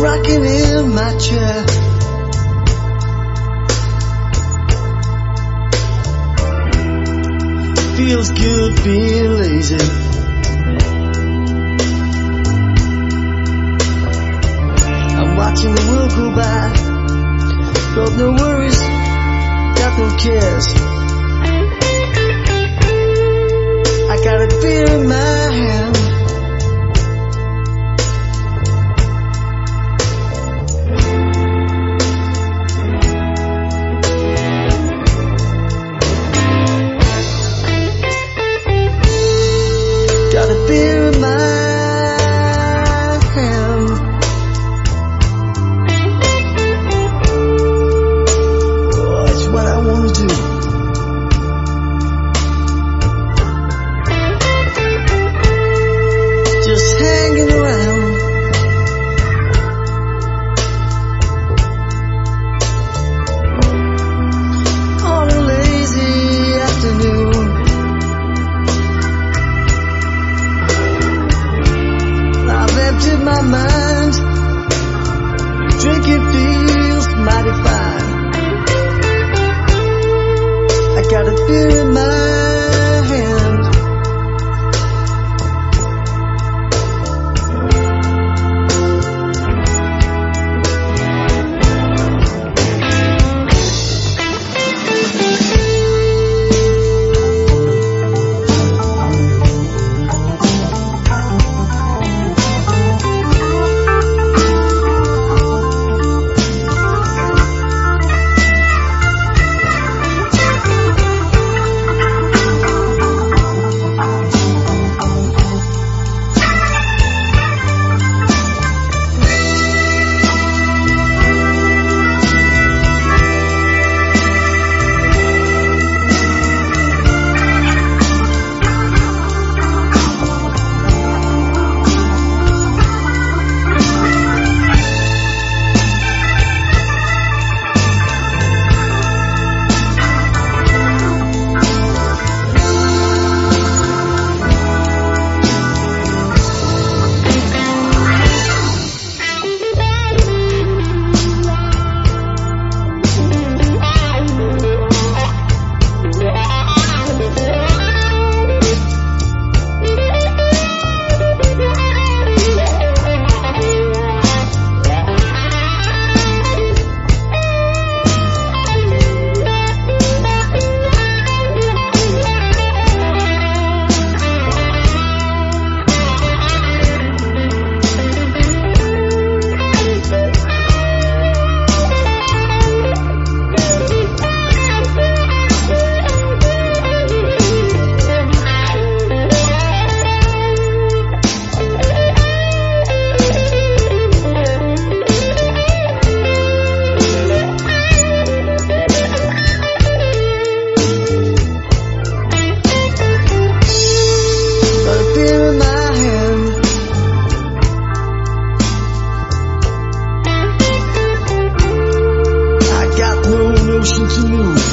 rocking in my chair. Feels good being lazy. I'm watching the world go by. Got no worries, got no cares. I got a beer in my hand. Got a beer in my hand. Oh, it's what I want to do. Just hanging around. On a lazy afternoon. I've emptied my mind. Drinking feels mighty fine. I got a beer in my hand. Notion to move.